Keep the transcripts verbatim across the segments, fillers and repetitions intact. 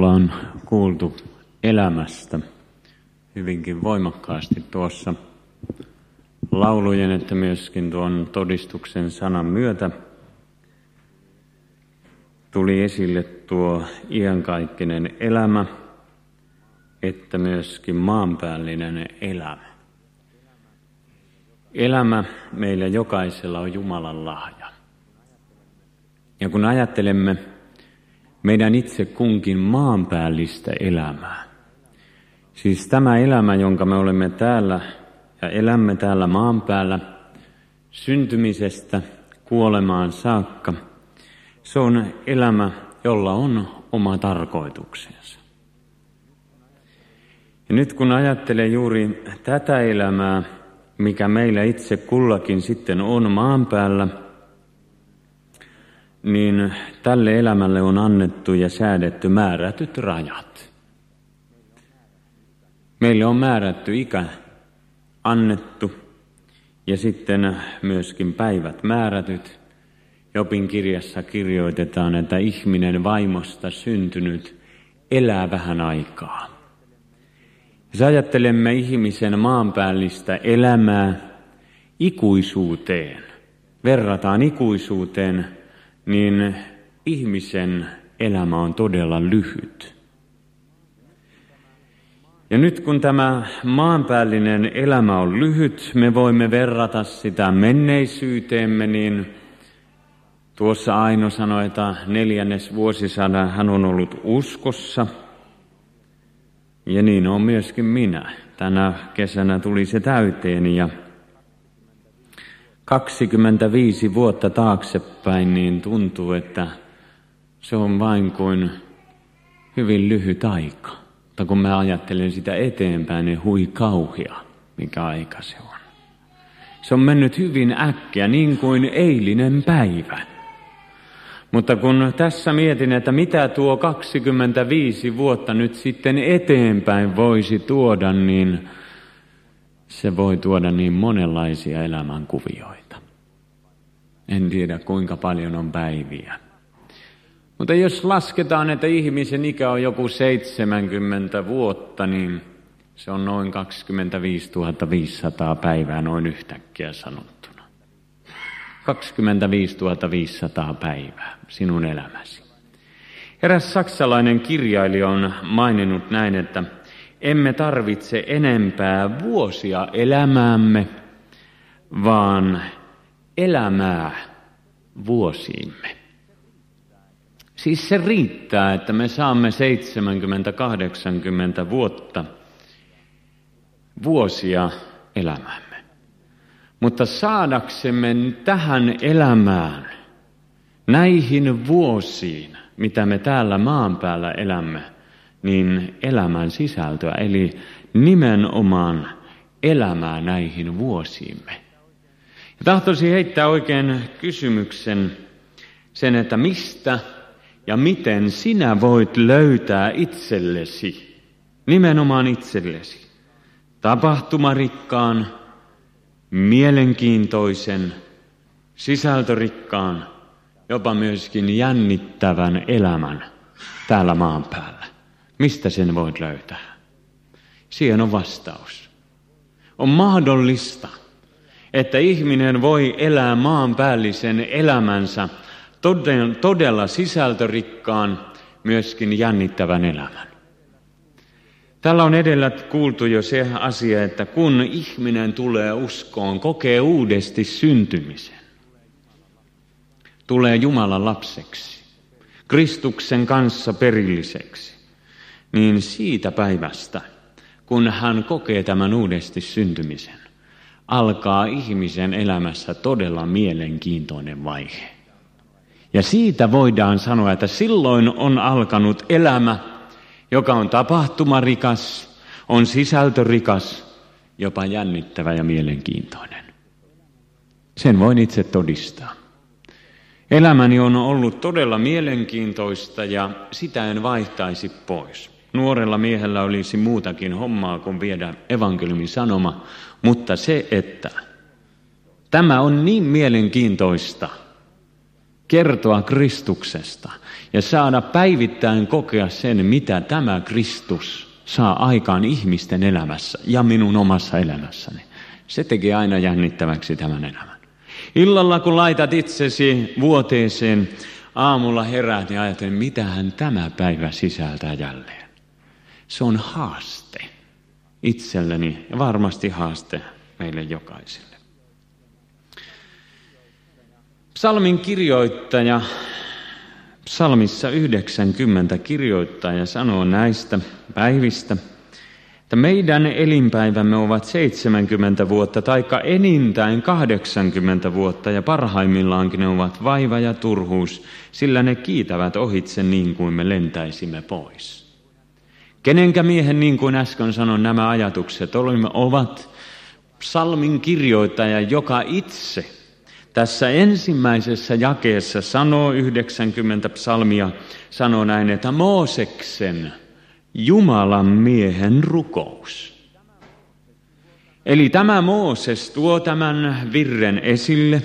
ollaan kuultu elämästä hyvinkin voimakkaasti tuossa laulujen, että myöskin tuon todistuksen sanan myötä tuli esille tuo iankaikkinen elämä, että myöskin maanpäällinen elämä. Elämä meillä jokaisella on Jumalan lahja. Ja kun ajattelemme meidän itse kunkin maanpäällistä elämää, siis tämä elämä, jonka me olemme täällä ja elämme täällä maan päällä syntymisestä kuolemaan saakka, se on elämä, jolla on oma tarkoituksensa. Ja nyt kun ajattelen juuri tätä elämää, mikä meillä itse kullakin sitten on maan päällä, niin tälle elämälle on annettu ja säädetty määrätyt rajat. Meille on määrätty ikä annettu ja sitten myöskin päivät määrätyt. Jobin kirjassa kirjoitetaan, että ihminen vaimosta syntynyt elää vähän aikaa. Jos ajattelemme ihmisen maanpäällistä elämää ikuisuuteen, verrataan ikuisuuteen, niin ihmisen elämä on todella lyhyt. Ja nyt kun tämä maanpäällinen elämä on lyhyt, me voimme verrata sitä menneisyyteemme, niin tuossa Aino sanoi, että neljännes vuosisadan hän on ollut uskossa. Ja niin on myöskin minä. Tänä kesänä tuli se täyteen ja kaksikymmentäviisi vuotta taaksepäin niin tuntuu, että se on vain kuin hyvin lyhyt aika. Mutta kun mä ajattelen sitä eteenpäin, niin hui kauhea, mikä aika se on. Se on mennyt hyvin äkkiä, niin kuin eilinen päivä. Mutta kun tässä mietin, että mitä tuo kaksikymmentäviisi vuotta nyt sitten eteenpäin voisi tuoda, niin se voi tuoda niin monenlaisia elämänkuvioita. En tiedä, kuinka paljon on päiviä. Mutta jos lasketaan, että ihmisen ikä on joku seitsemänkymmentä vuotta, niin se on noin kaksikymmentäviisituhatta viisisataa päivää noin yhtäkkiä sanottuna. kaksikymmentäviisituhatta viisisataa päivää sinun elämäsi. Eräs saksalainen kirjailija on maininnut näin, että emme tarvitse enempää vuosia elämäämme, vaan elämää vuosiimme. Siis se riittää, että me saamme seitsemänkymmentä kahdeksankymmentä vuotta vuosia elämäämme. Mutta saadaksemme tähän elämään, näihin vuosiin, mitä me täällä maan päällä elämme, niin elämän sisältöä, eli nimenomaan elämää näihin vuosiimme. Ja tahtoisin heittää oikein kysymyksen sen, että mistä ja miten sinä voit löytää itsellesi, nimenomaan itsellesi, tapahtumarikkaan, mielenkiintoisen, sisältörikkaan, jopa myöskin jännittävän elämän täällä maan päällä. Mistä sen voit löytää? Siihen on vastaus. On mahdollista, että ihminen voi elää maanpäällisen elämänsä todella sisältörikkaan, myöskin jännittävän elämän. Täällä on edellä kuultu jo se asia, että kun ihminen tulee uskoon, kokee uudesti syntymisen, tulee Jumalan lapseksi, Kristuksen kanssa perilliseksi, niin siitä päivästä, kun hän kokee tämän uudesti syntymisen, alkaa ihmisen elämässä todella mielenkiintoinen vaihe. Ja siitä voidaan sanoa, että silloin on alkanut elämä, joka on tapahtumarikas, on sisältörikas, jopa jännittävä ja mielenkiintoinen. Sen voin itse todistaa. Elämäni on ollut todella mielenkiintoista ja sitä en vaihtaisi pois. Nuorella miehellä olisi muutakin hommaa kuin viedä evankeliumin sanoma, mutta se, että tämä on niin mielenkiintoista kertoa Kristuksesta ja saada päivittäin kokea sen, mitä tämä Kristus saa aikaan ihmisten elämässä ja minun omassa elämässäni. Se tekee aina jännittäväksi tämän elämän. Illalla kun laitat itsesi vuoteeseen, aamulla heräät ja ajattelet, mitähän tämä päivä sisältää jälleen. Se on haaste itselleni ja varmasti haaste meille jokaiselle. Psalmin kirjoittaja, psalmissa yhdeksänkymmentä kirjoittaja sanoo näistä päivistä, että meidän elinpäivämme ovat seitsemänkymmentä vuotta, taikka enintään kahdeksankymmentä vuotta, ja parhaimmillaankin ne ovat vaiva ja turhuus, sillä ne kiitävät ohitse niin kuin me lentäisimme pois. Kenenkä miehen, niin kuin äsken sanoin, nämä ajatukset ovat psalmin kirjoittaja, joka itse tässä ensimmäisessä jakeessa sanoo yhdeksänkymmentä psalmia, sanoo näin, että Mooseksen Jumalan miehen rukous. Eli tämä Mooses tuo tämän virren esille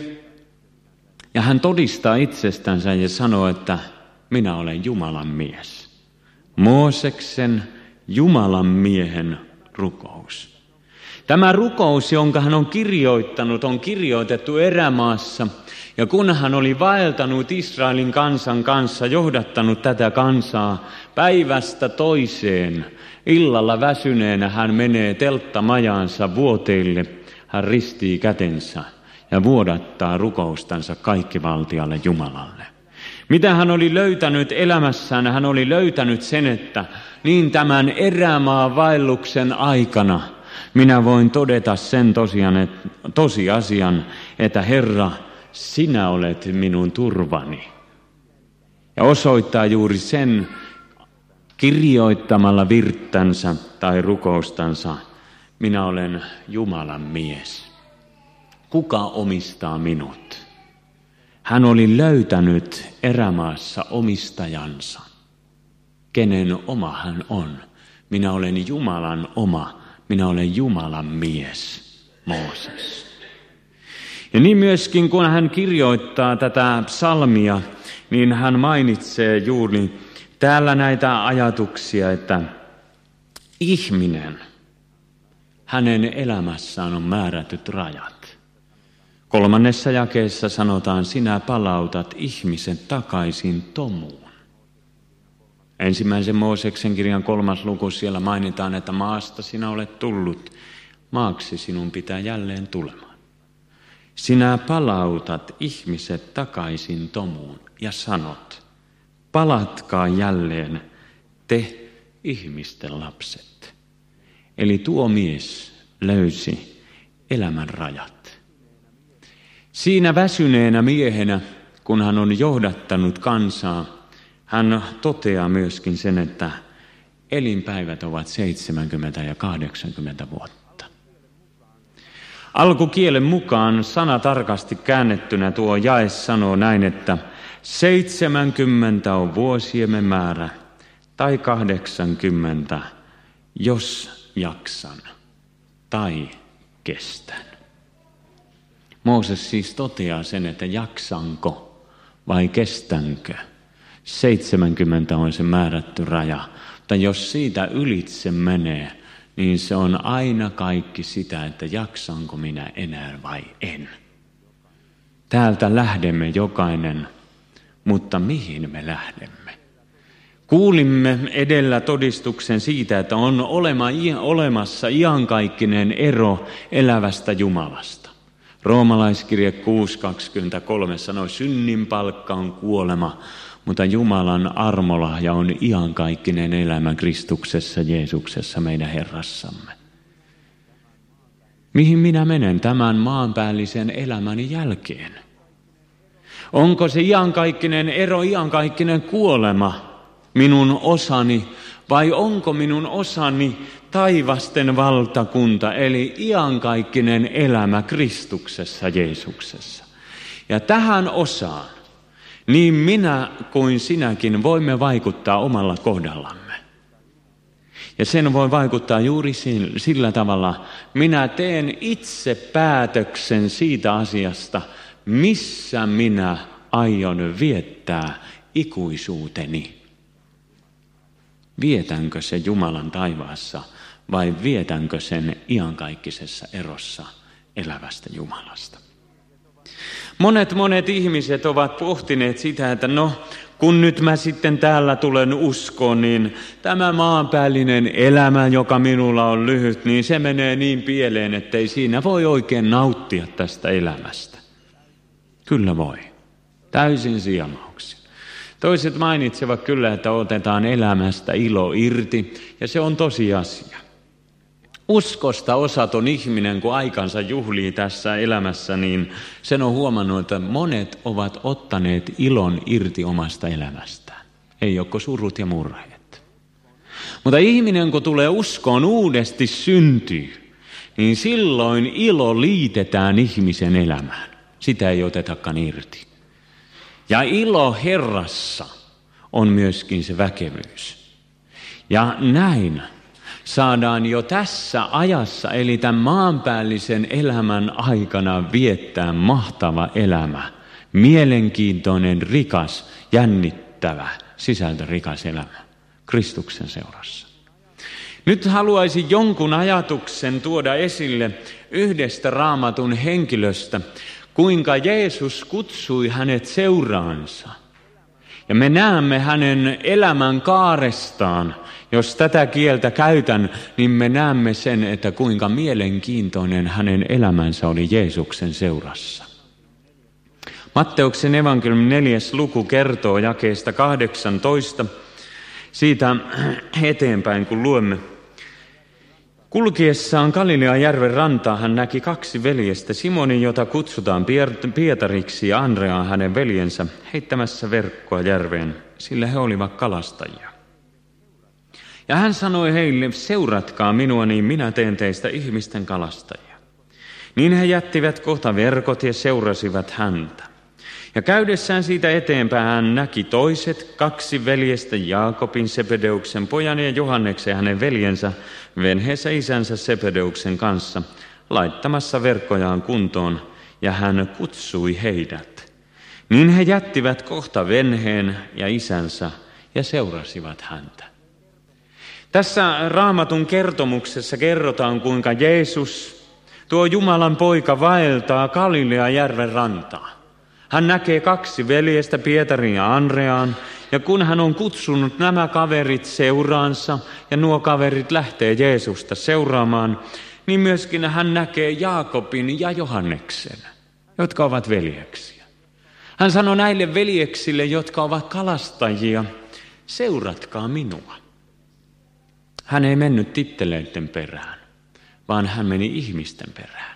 ja hän todistaa itsestänsä ja sanoo, että minä olen Jumalan mies. Mooseksen Jumalan miehen rukous. Tämä rukous, jonka hän on kirjoittanut, on kirjoitettu erämaassa. Ja kun hän oli vaeltanut Israelin kansan kanssa, johdattanut tätä kansaa päivästä toiseen, illalla väsyneenä hän menee telttamajaansa vuoteille, hän ristii kätensä ja vuodattaa rukoustansa kaikkivaltialle Jumalalle. Mitä hän oli löytänyt elämässään? Hän oli löytänyt sen, että niin tämän erämaan vaelluksen aikana minä voin todeta sen tosiaan, että, tosiasian, että Herra, sinä olet minun turvani. Ja osoittaa juuri sen kirjoittamalla virttänsä tai rukoustansa, minä olen Jumalan mies. Kuka omistaa minut? Hän oli löytänyt erämaassa omistajansa. Kenen oma hän on? Minä olen Jumalan oma, minä olen Jumalan mies, Mooses. Ja niin myöskin kun hän kirjoittaa tätä psalmia, niin hän mainitsee juuri täällä näitä ajatuksia, että ihminen, hänen elämässään on määrätyt rajat. Kolmannessa jakeessa sanotaan, sinä palautat ihmisen takaisin tomuun. Ensimmäisen Mooseksen kirjan kolmas luku, siellä mainitaan, että maasta sinä olet tullut, maaksi sinun pitää jälleen tulemaan. Sinä palautat ihmiset takaisin tomuun ja sanot, palatkaa jälleen te ihmisten lapset. Eli tuo mies löysi elämän rajat. Siinä väsyneenä miehenä, kun hän on johdattanut kansaa, hän toteaa myöskin sen, että elinpäivät ovat seitsemänkymmentä ja kahdeksankymmentä vuotta. Alkukielen mukaan sana tarkasti käännettynä tuo jae sanoo näin, että seitsemänkymmentä on vuosiemme määrä tai kahdeksankymmentä, jos jaksan tai kestän. Mooses siis toteaa sen, että jaksanko vai kestänkö. seitsemänkymmentä on se määrätty raja, mutta jos siitä ylitse menee, niin se on aina kaikki sitä, että jaksanko minä enää vai en. Täältä lähdemme jokainen, mutta mihin me lähdemme? Kuulimme edellä todistuksen siitä, että on olema, olemassa iankaikkinen ero elävästä Jumalasta. Roomalaiskirje kuusi kaksikymmentäkolme sanoi, synnin palkka on kuolema, mutta Jumalan armolahja on iankaikkinen elämä Kristuksessa, Jeesuksessa, meidän Herrassamme. Mihin minä menen tämän maanpäällisen elämäni jälkeen? Onko se iankaikkinen ero, iankaikkinen kuolema minun osani, vai onko minun osani taivasten valtakunta, eli iankaikkinen elämä Kristuksessa, Jeesuksessa? Ja tähän osaan niin minä kuin sinäkin voimme vaikuttaa omalla kohdallamme. Ja sen voi vaikuttaa juuri sillä tavalla, minä teen itse päätöksen siitä asiasta, missä minä aion viettää ikuisuuteni? Vietänkö se Jumalan taivaassa vai vietänkö sen iankaikkisessa erossa elävästä Jumalasta? Monet monet ihmiset ovat pohtineet sitä, että no, kun nyt mä sitten täällä tulen uskoon, niin tämä maanpäällinen elämä, joka minulla on lyhyt, niin se menee niin pieleen, ettei siinä voi oikein nauttia tästä elämästä. Kyllä voi. Täysin siemauksia. Toiset mainitsevat kyllä, että otetaan elämästä ilo irti, ja se on tosiasia. Uskosta osaton ihminen, kun aikansa juhlii tässä elämässä, niin sen on huomannut, että monet ovat ottaneet ilon irti omasta elämästään. Ei joko surut ja murheet. Mutta ihminen, kun tulee uskoon uudesti syntyy, niin silloin ilo liitetään ihmisen elämään. Sitä ei otetakaan irti. Ja ilo Herrassa on myöskin se väkevyys. Ja näin saadaan jo tässä ajassa, eli tämän maanpäällisen elämän aikana viettää mahtava elämä. Mielenkiintoinen, rikas, jännittävä, sisältörikas elämä Kristuksen seurassa. Nyt haluaisin jonkun ajatuksen tuoda esille yhdestä Raamatun henkilöstä, kuinka Jeesus kutsui hänet seuraansa. Ja me näemme hänen elämän kaarestaan. Jos tätä kieltä käytän, niin me näemme sen, että kuinka mielenkiintoinen hänen elämänsä oli Jeesuksen seurassa. Matteuksen evankeliumin neljäs luku kertoo jakeesta kahdeksantoista. Siitä eteenpäin, kun luemme. Kulkiessaan Galilean järven rantaa hän näki kaksi veljestä, Simonin, jota kutsutaan Pietariksi, ja Andreaa hänen veljensä, heittämässä verkkoa järveen, sillä he olivat kalastajia. Ja hän sanoi heille, seuratkaa minua, niin minä teen teistä ihmisten kalastajia. Niin he jättivät kohta verkot ja seurasivat häntä. Ja käydessään siitä eteenpäin hän näki toiset kaksi veljestä, Jaakobin Sebedeuksen pojan ja Johanneksen hänen veljensä, venheessä isänsä Sebedeuksen kanssa, laittamassa verkkojaan kuntoon, ja hän kutsui heidät. Niin he jättivät kohta venheen ja isänsä ja seurasivat häntä. Tässä Raamatun kertomuksessa kerrotaan, kuinka Jeesus, tuo Jumalan poika, vaeltaa Galilean järven rantaa. Hän näkee kaksi veljestä, Pietarin ja Andreaan, ja kun hän on kutsunut nämä kaverit seuraansa, ja nuo kaverit lähtee Jeesusta seuraamaan, niin myöskin hän näkee Jaakobin ja Johanneksen, jotka ovat veljeksiä. Hän sanoi näille veljeksille, jotka ovat kalastajia, seuratkaa minua. Hän ei mennyt titteleiden perään, vaan hän meni ihmisten perään.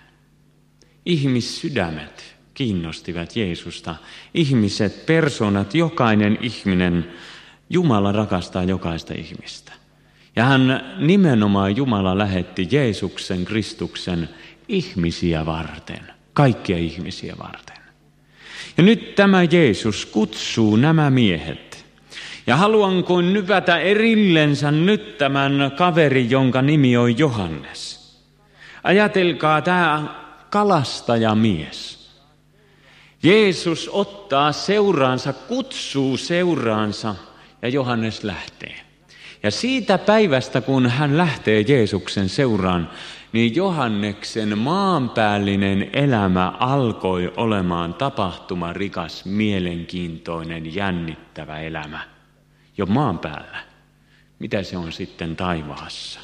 Ihmissydämet kiinnostivat Jeesusta. Ihmiset, persoonat, jokainen ihminen, Jumala rakastaa jokaista ihmistä. Ja hän nimenomaan Jumala lähetti Jeesuksen, Kristuksen ihmisiä varten, kaikkia ihmisiä varten. Ja nyt tämä Jeesus kutsuu nämä miehet. Ja haluan kuin nypätä erillensä nyt tämän kaverin, jonka nimi on Johannes. Ajatelkaa tämä kalastajamies. Jeesus ottaa seuraansa, kutsuu seuraansa ja Johannes lähtee. Ja siitä päivästä, kun hän lähtee Jeesuksen seuraan, niin Johanneksen maanpäällinen elämä alkoi olemaan tapahtumarikas, mielenkiintoinen, jännittävä elämä. Jo maan päällä. Mitä se on sitten taivaassa?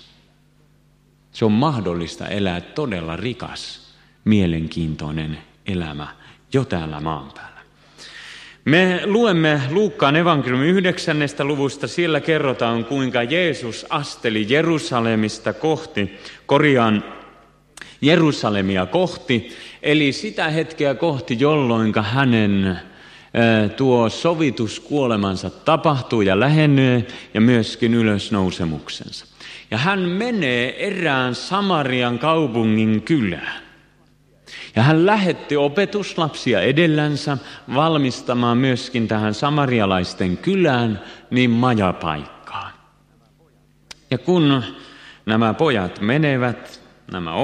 Se on mahdollista elää todella rikas, mielenkiintoinen elämä jo täällä maan päällä. Me luemme Luukkaan evankeliumin yhdeksännestä luvusta. Siellä kerrotaan, kuinka Jeesus asteli Jerusalemista kohti, korjaan Jerusalemia kohti, eli sitä hetkeä kohti, jolloin hänen tuo sovituskuolemansa tapahtuu ja lähenee ja myöskin ylösnousemuksensa. Ja hän menee erään Samarian kaupungin kylään. Ja hän lähetti opetuslapsia edellänsä valmistamaan myöskin tähän samarialaisten kylään niin majapaikkaan. Ja kun nämä pojat menevät, nämä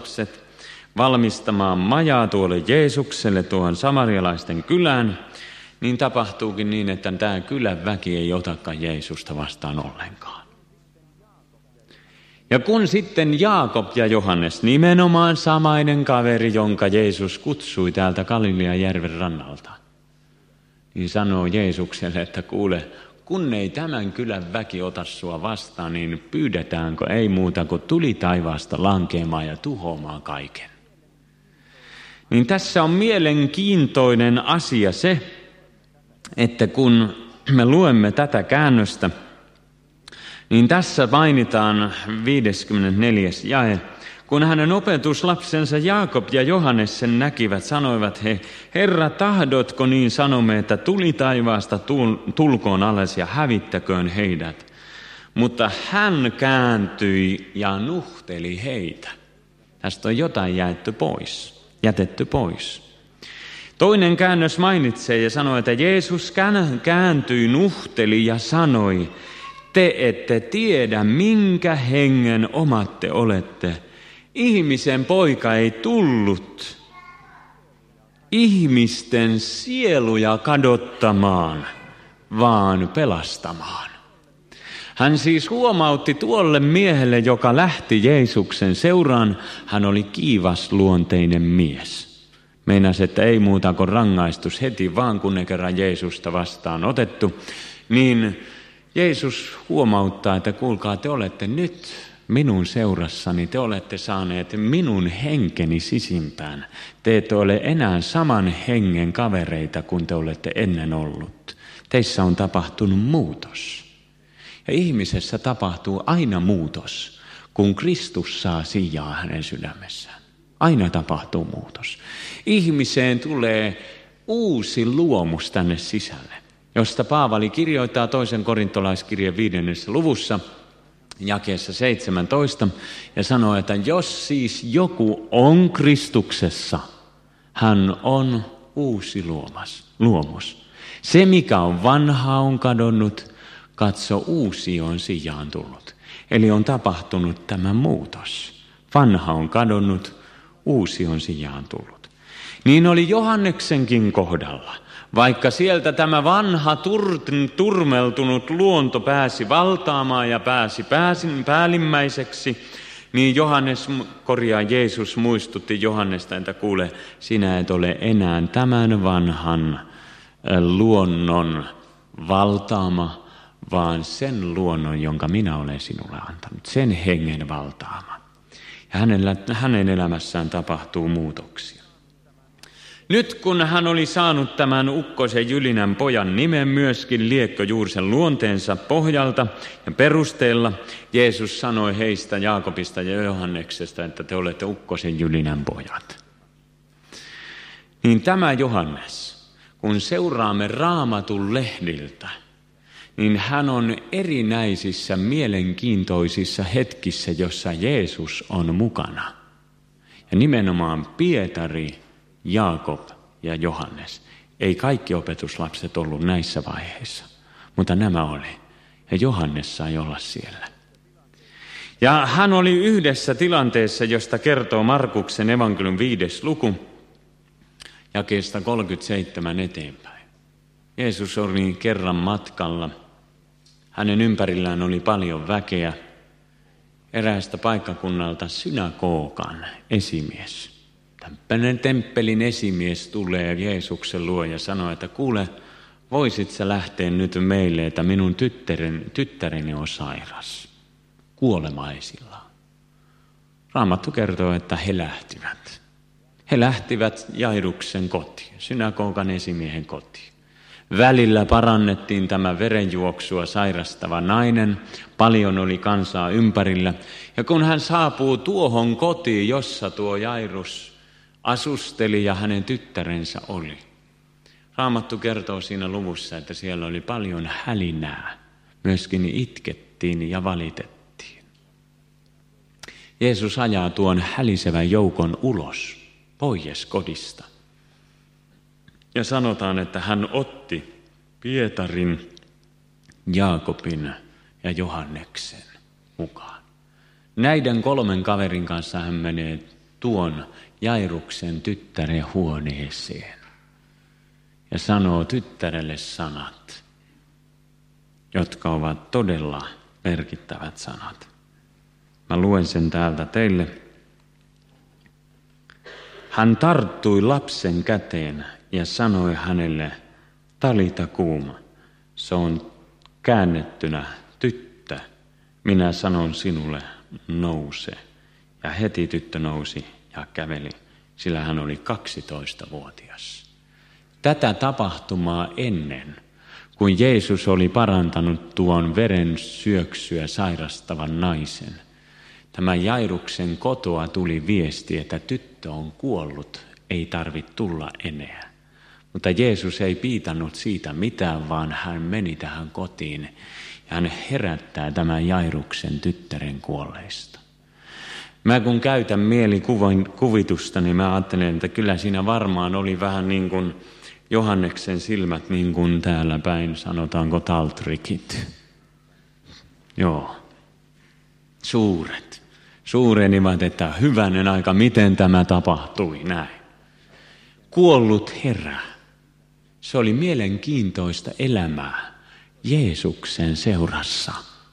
opetuslapset, valmistamaan majaa tuolle Jeesukselle tuohon samarialaisten kylään, niin tapahtuukin niin, että tämä kylän väki ei otakaan Jeesusta vastaan ollenkaan. Ja kun sitten Jaakob ja Johannes, nimenomaan samainen kaveri, jonka Jeesus kutsui täältä Galilean järven rannalta, niin sanoo Jeesukselle, että kuule, kun ei tämän kylän väki ota sua vastaan, niin pyydetäänkö ei muuta kuin tuli taivaasta lankeamaan ja tuhoamaan kaiken. Niin tässä on mielenkiintoinen asia se, että kun me luemme tätä käännöstä, niin tässä mainitaan viideskymmenesneljäs jae. Kun hänen opetuslapsensa Jaakob ja Johannes sen näkivät, sanoivat he, Herra, tahdotko niin sanomme, että tuli taivaasta tulkoon alas ja hävittäköön heidät. Mutta hän kääntyi ja nuhteli heitä. Tästä on jotain jätetty pois. Jätetty pois. Toinen käännös mainitsee ja sanoo, että Jeesus kääntyi, nuhteli ja sanoi, te ette tiedä, minkä hengen omat te olette. Ihmisen poika ei tullut ihmisten sieluja kadottamaan, vaan pelastamaan. Hän siis huomautti tuolle miehelle, joka lähti Jeesuksen seuraan. Hän oli kiivasluonteinen mies. Meinasi, että ei muuta kuin rangaistus heti vaan, kun ne kerran Jeesusta vastaan otettu. Niin Jeesus huomauttaa, että kuulkaa, te olette nyt minun seurassani, te olette saaneet minun henkeni sisimpään. Te ette ole enää saman hengen kavereita kuin te olette ennen ollut. Teissä on tapahtunut muutos. Ja ihmisessä tapahtuu aina muutos, kun Kristus saa sijaa hänen sydämessään. Aina tapahtuu muutos. Ihmiseen tulee uusi luomus tänne sisälle, josta Paavali kirjoittaa toisen korintolaiskirjan viidennessä luvussa, jakeessa seitsemäntoista, ja sanoo, että jos siis joku on Kristuksessa, hän on uusi luomas, luomus. Se, mikä on vanha, on kadonnut, katso, uusi on sijaan tullut. Eli on tapahtunut tämä muutos. Vanha on kadonnut, uusi on sijaan tullut. Niin oli Johanneksenkin kohdalla. Vaikka sieltä tämä vanha tur- turmeltunut luonto pääsi valtaamaan ja pääsi pääsin, päällimmäiseksi, niin Johannes, korjaa Jeesus muistutti Johannesta, että kuule, sinä et ole enää tämän vanhan luonnon valtaama, vaan sen luonnon, jonka minä olen sinulle antanut, sen hengen valtaama. Ja hänellä, hänen elämässään tapahtuu muutoksia. Nyt kun hän oli saanut tämän ukkosen Jylinän pojan nimen myöskin liekkojuursen luonteensa pohjalta ja perusteella, Jeesus sanoi heistä, Jaakobista ja Johanneksesta, että te olette ukkosen Jylinän pojat. Niin tämä Johannes, kun seuraamme Raamatun lehdiltä, niin hän on erinäisissä mielenkiintoisissa hetkissä, jossa Jeesus on mukana. Ja nimenomaan Pietari, Jaakob ja Johannes. Ei kaikki opetuslapset ollut näissä vaiheissa, mutta nämä oli. Ja Johannes sai olla siellä. Ja hän oli yhdessä tilanteessa, josta kertoo Markuksen evankeliumin viides luku, jakeesta kolmekymmentäseitsemän eteenpäin. Jeesus oli kerran matkalla. Hänen ympärillään oli paljon väkeä. Eräästä paikkakunnalta synagogan esimies. Tämmöinen temppelin esimies tulee Jeesuksen luo ja sanoo, että kuule, voisit sä lähteä nyt meille, että minun tyttären, tyttäreni on sairas, kuolemaisillaan. Raamattu kertoo, että he lähtivät. He lähtivät Jairuksen kotiin, synagogan esimiehen kotiin. Välillä parannettiin tämä verenjuoksua sairastava nainen, paljon oli kansaa ympärillä. Ja kun hän saapuu tuohon kotiin, jossa tuo Jairus asusteli ja hänen tyttärensä oli. Raamattu kertoo siinä luvussa, että siellä oli paljon hälinää. Myöskin itkettiin ja valitettiin. Jeesus ajaa tuon hälisevän joukon ulos, pois kodista. Ja sanotaan, että hän otti Pietarin, Jaakobin ja Johanneksen mukaan. Näiden kolmen kaverin kanssa hän menee tuon Jairuksen tyttären huoneeseen. ja sanoo tyttärelle sanat, jotka ovat todella merkittävät sanat. Mä luen sen täältä teille. Hän tarttui lapsen käteen ja sanoi hänelle, talita kuuma. Se on käännettynä, tyttö, minä sanon sinulle, nouse. Ja heti tyttö nousi ja käveli, sillä hän oli kaksitoistavuotias. Tätä tapahtumaa ennen, kun Jeesus oli parantanut tuon veren syöksyä sairastavan naisen, tämän Jairuksen kotoa tuli viesti, että tyttö on kuollut, ei tarvitse tulla enää. Mutta Jeesus ei piitannut siitä mitään, vaan hän meni tähän kotiin ja hän herättää tämän Jairuksen tyttären kuolleista. Mä kun käytän mielikuvitusta, niin mä ajattelen, että kyllä siinä varmaan oli vähän niin kuin Johanneksen silmät, niin kuin täällä päin sanotaanko taltrikit. Joo, suuret. Suurenivat, että hyvänen aika, miten tämä tapahtui näin. Kuollut herää. Se oli mielenkiintoista elämää Jeesuksen seurassa.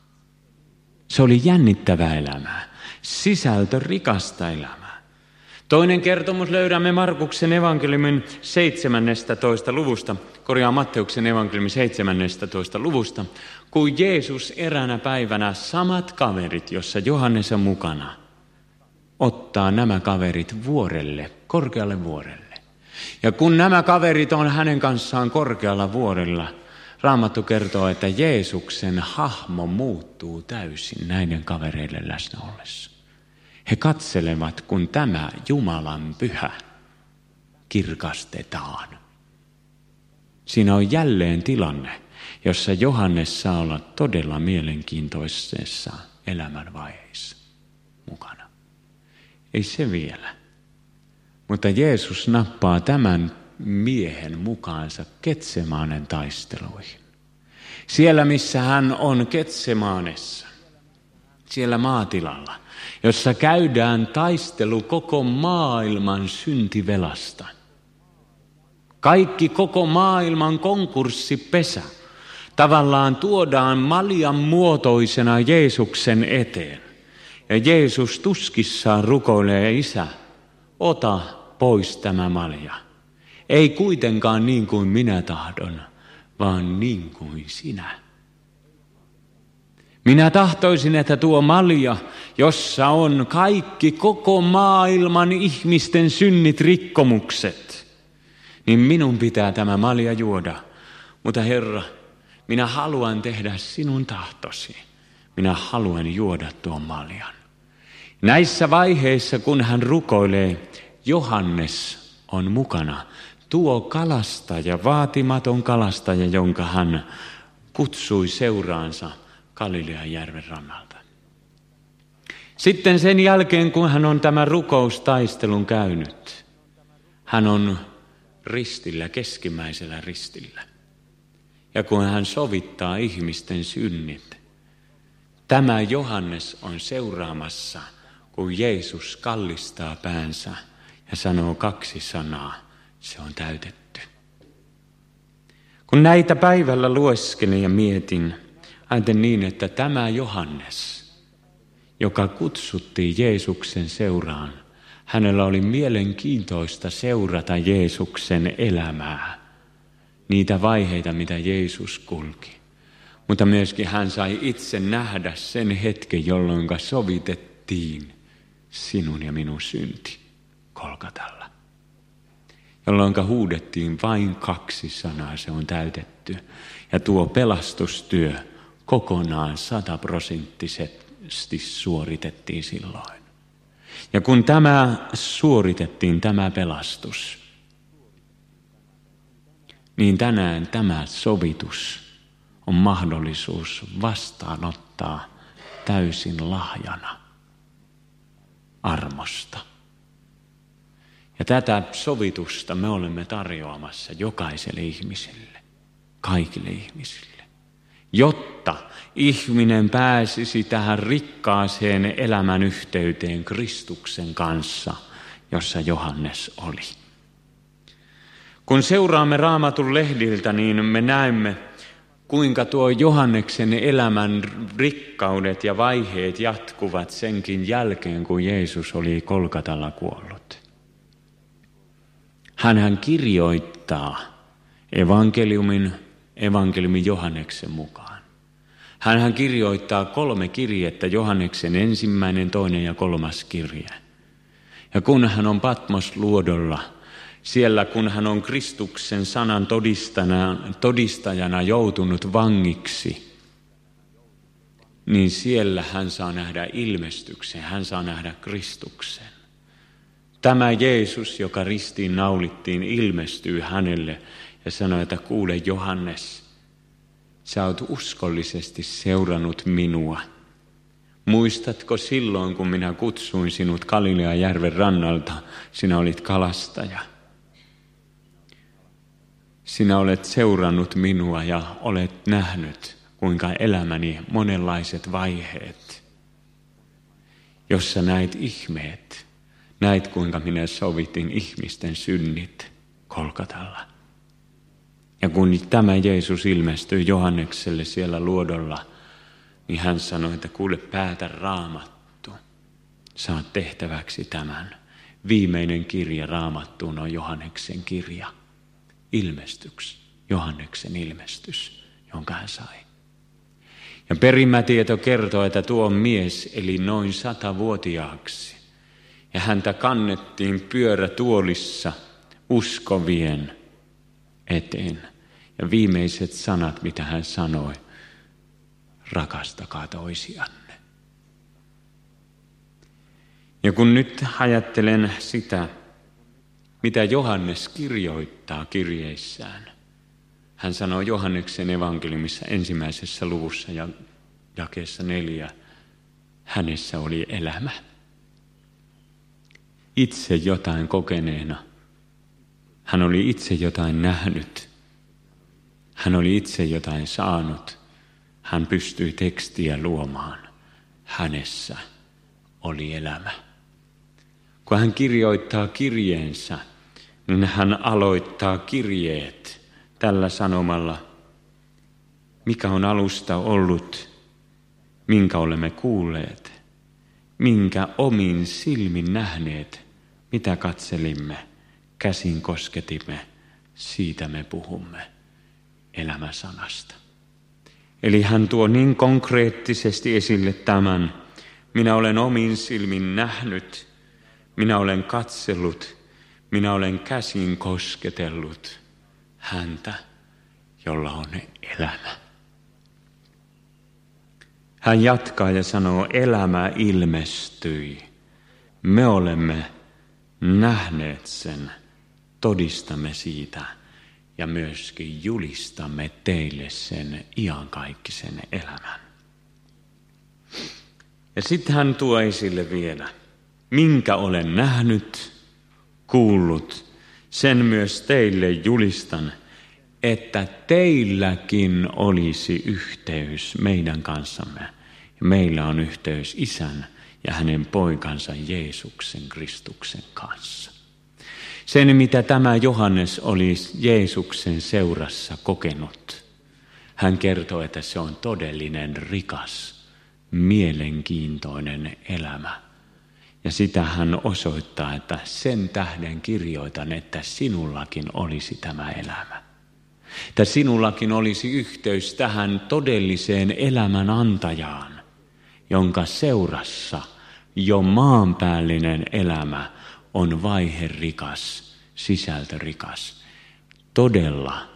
Se oli jännittävää elämää, sisältö rikasta elämää. Toinen kertomus löydämme Markuksen evankeliumin seitsemännestätoista luvusta, korjaa Matteuksen evankeliumin seitsemännestätoista luvusta, kun Jeesus eräänä päivänä samat kaverit, jossa Johannes on mukana, ottaa nämä kaverit vuorelle, korkealle vuorelle. Ja kun nämä kaverit on hänen kanssaan korkealla vuorella, Raamattu kertoo, että Jeesuksen hahmo muuttuu täysin näiden kavereiden läsnä ollessa. He katselevat, kun tämä Jumalan pyhä kirkastetaan. Siinä on jälleen tilanne, jossa Johannes saa olla todella mielenkiintoisessa elämänvaiheessa mukana. Ei se vielä. Mutta Jeesus nappaa tämän miehen mukaansa Getsemaanen taisteluihin. Siellä, missä hän on Getsemaanessa, siellä maatilalla, jossa käydään taistelu koko maailman syntivelasta. Kaikki koko maailman konkurssipesä tavallaan tuodaan maljan muotoisena Jeesuksen eteen. Ja Jeesus tuskissaan rukoilee, Isä, ota pois tämä malja. Ei kuitenkaan niin kuin minä tahdon, vaan niin kuin sinä. Minä tahtoisin, että tuo malja, jossa on kaikki koko maailman ihmisten synnit, rikkomukset, niin minun pitää tämä malja juoda. Mutta Herra, minä haluan tehdä sinun tahtosi. Minä haluan juoda tuon maljan. Näissä vaiheissa, kun hän rukoilee, Johannes on mukana. Tuo kalastaja, vaatimaton kalastaja, jonka hän kutsui seuraansa Galilean järven rannalta. Sitten sen jälkeen, kun hän on tämän rukoustaistelun käynyt, hän on ristillä, keskimmäisellä ristillä. Ja kun hän sovittaa ihmisten synnit, tämä Johannes on seuraamassa, kun Jeesus kallistaa päänsä ja sanoo kaksi sanaa, se on täytetty. Kun näitä päivällä lueskelin ja mietin, ajattelin niin, että tämä Johannes, joka kutsuttiin Jeesuksen seuraan, hänellä oli mielenkiintoista seurata Jeesuksen elämää, niitä vaiheita, mitä Jeesus kulki. Mutta myöskin hän sai itse nähdä sen hetken, jolloin sovitettiin sinun ja minun synti Golgatalla. Jolloin huudettiin vain kaksi sanaa, se on täytetty. Ja tuo pelastustyö kokonaan sataprosenttisesti suoritettiin silloin. Ja kun tämä suoritettiin, tämä pelastus, niin tänään tämä sovitus on mahdollisuus vastaanottaa täysin lahjana armosta. Ja tätä sovitusta me olemme tarjoamassa jokaiselle ihmiselle, kaikille ihmisille, jotta ihminen pääsisi tähän rikkaaseen elämän yhteyteen Kristuksen kanssa, jossa Johannes oli. Kun seuraamme Raamatun lehdiltä, niin me näemme, kuinka tuo Johanneksen elämän rikkaudet ja vaiheet jatkuvat senkin jälkeen, kun Jeesus oli Kolkatalla kuollut. Hänhän kirjoittaa evankeliumin, evankeliumin Johanneksen mukaan. Hänhän kirjoittaa kolme kirjettä, Johanneksen ensimmäinen, toinen ja kolmas kirje. Ja kun hän on Patmos-luodolla, siellä kun hän on Kristuksen sanan todistajana, todistajana joutunut vangiksi, niin siellä hän saa nähdä ilmestyksen, hän saa nähdä Kristuksen. Tämä Jeesus, joka ristiin naulittiin, ilmestyy hänelle ja sanoi, että kuule Johannes, sä oot uskollisesti seurannut minua. Muistatko silloin, kun minä kutsuin sinut Galilean järven rannalta, sinä olit kalastaja. Sinä olet seurannut minua ja olet nähnyt, kuinka elämäni monenlaiset vaiheet, jossa näit ihmeet, näit kuinka minä sovitin ihmisten synnit Kolkatalla. Ja kun tämä Jeesus ilmestyi Johannekselle siellä luodolla, niin hän sanoi, että kuule päätä Raamattu, saat tehtäväksi tämän. Viimeinen kirja Raamattuun on Johanneksen kirja. Ilmestyks, Johanneksen ilmestys, jonka hän sai. Ja perimätieto kertoo, että tuo mies eli noin satavuotiaaksi. Ja häntä kannettiin pyörätuolissa uskovien eteen. Ja viimeiset sanat, mitä hän sanoi, rakastakaa toisianne. Ja kun nyt ajattelen sitä, mitä Johannes kirjoittaa kirjeissään. Hän sanoo Johanneksen evankeliumissa ensimmäisessä luvussa ja jakeessa neljä, hänessä oli elämä. Itse jotain kokeneena. Hän oli itse jotain nähnyt. Hän oli itse jotain saanut. Hän pystyi tekstiä luomaan. Hänessä oli elämä. Kun hän kirjoittaa kirjeensä, niin hän aloittaa kirjeet tällä sanomalla, mikä on alusta ollut, minkä olemme kuulleet, minkä omin silmin nähneet, mitä katselimme, käsin kosketimme, siitä me puhumme elämäsanasta. Eli hän tuo niin konkreettisesti esille tämän, minä olen omin silmin nähnyt, minä olen katsellut, minä olen käsin kosketellut häntä, jolla on elämä. Hän jatkaa ja sanoo, elämä ilmestyi. Me olemme nähneet sen, todistamme siitä ja myöskin julistamme teille sen iankaikkisen elämän. Ja sitten hän tuo esille vielä, minkä olen nähnyt, kuullut, sen myös teille julistan, että teilläkin olisi yhteys meidän kanssamme. Meillä on yhteys Isän ja hänen poikansa Jeesuksen Kristuksen kanssa. Sen, mitä tämä Johannes oli Jeesuksen seurassa kokenut, hän kertoo, että se on todellinen rikas, mielenkiintoinen elämä. Ja sitä hän osoittaa, että sen tähden kirjoitan, että sinullakin olisi tämä elämä. Että sinullakin olisi yhteys tähän todelliseen elämän antajaan, jonka seurassa jo maanpäällinen elämä on vaiherikas, sisältörikas. Todella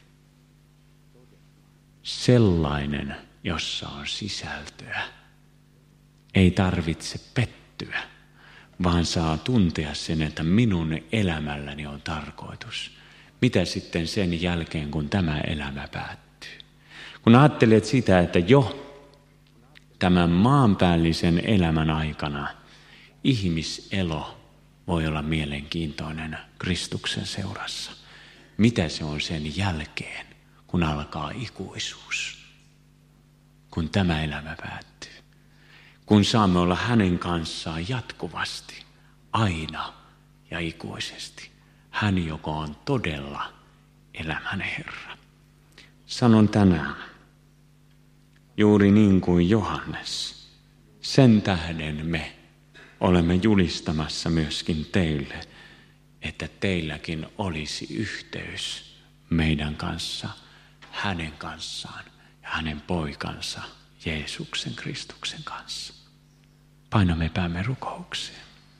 sellainen, jossa on sisältöä. Ei tarvitse pettyä, vaan saa tuntea sen, että minun elämälläni on tarkoitus. Mitä sitten sen jälkeen, kun tämä elämä päättyy? Kun ajattelet sitä, että jo tämän maanpäällisen elämän aikana ihmiselo voi olla mielenkiintoinen Kristuksen seurassa. Mitä se on sen jälkeen, kun alkaa ikuisuus? Kun tämä elämä päättyy. Kun saamme olla hänen kanssaan jatkuvasti, aina ja ikuisesti. hän, joka on todella elämän Herra. Sanon tänään, juuri niin kuin Johannes, sen tähden me olemme julistamassa myöskin teille, että teilläkin olisi yhteys meidän kanssa, hänen kanssaan ja hänen poikansa Jeesuksen Kristuksen kanssa. Painamme päämme rukoukseen.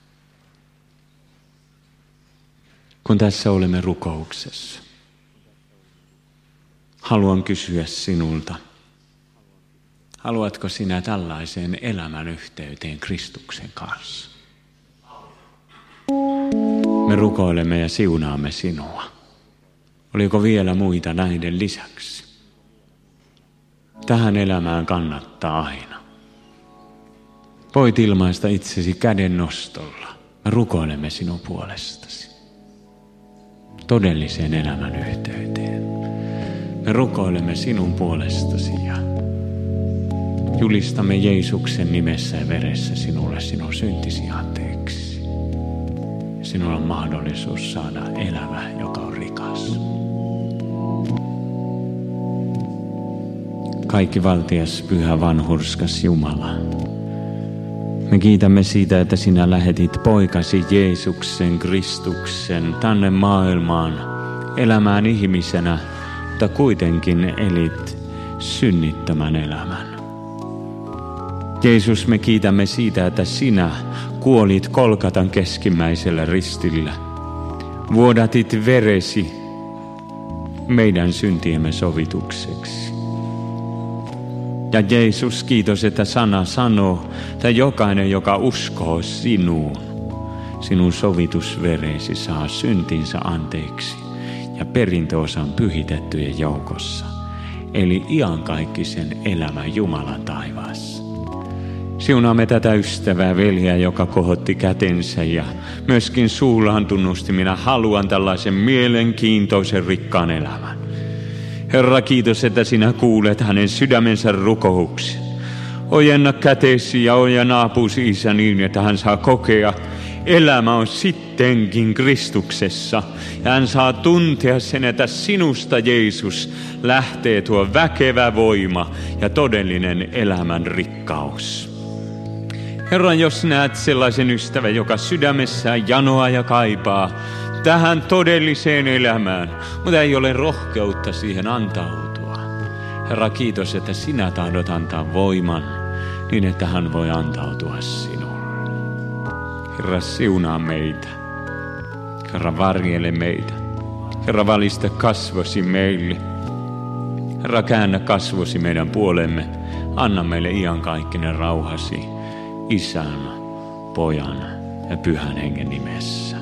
Kun tässä olemme rukouksessa, haluan kysyä sinulta, haluatko sinä tällaiseen elämän yhteyteen Kristuksen kanssa? Me rukoilemme ja siunaamme sinua. Oliko vielä muita näiden lisäksi? Tähän elämään kannattaa aina. Voit ilmaista itsesi käden nostolla. Me rukoilemme sinun puolestasi. Todelliseen elämän yhteyteen. Me rukoilemme sinun puolestasi ja julistamme Jeesuksen nimessä ja veressä sinulle sinun syntisi anteeksi. Sinulla on mahdollisuus saada elämä, joka on rikas. Kaikki valtias, pyhä, vanhurskas Jumala. Me kiitämme siitä, että sinä lähetit poikasi Jeesuksen Kristuksen tänne maailmaan elämään ihmisenä, mutta kuitenkin elit synnittömän elämän. Jeesus, me kiitämme siitä, että sinä kuolit Kolkatan keskimmäisellä ristillä. Vuodatit veresi meidän syntiemme sovitukseksi. Ja Jeesus, kiitos, että sana sanoo, että jokainen, joka uskoo sinuun, sinun sovitusveresi saa syntinsä anteeksi ja perintöosan pyhitettyjen joukossa, eli iankaikkisen elämän Jumalan taivaassa. Siunaamme tätä ystävää veljeä, joka kohotti kätensä ja myöskin suullaan tunnusti, minä haluan tällaisen mielenkiintoisen rikkaan elämän. Herra, kiitos, että sinä kuulet hänen sydämensä rukouksen. Ojenna kätesi ja ojenna apusi, Isä, niin, että hän saa kokea, elämä on sittenkin Kristuksessa. Ja hän saa tuntea sen, että sinusta, Jeesus, lähtee tuo väkevä voima ja todellinen elämän rikkaus. Herra, jos näet sellaisen ystävän, joka sydämessään janoaa ja kaipaa tähän todelliseen elämään, mutta ei ole rohkeutta siihen antautua. Herra, kiitos, että sinä tahdot antaa voiman niin, että hän voi antautua sinulle. Herra, siunaa meitä. Herra, varjele meitä. Herra, valista kasvosi meille. Herra, käännä kasvosi meidän puolemme. Anna meille iankaikkinen rauhasi Isän, Pojan ja Pyhän Hengen nimessä.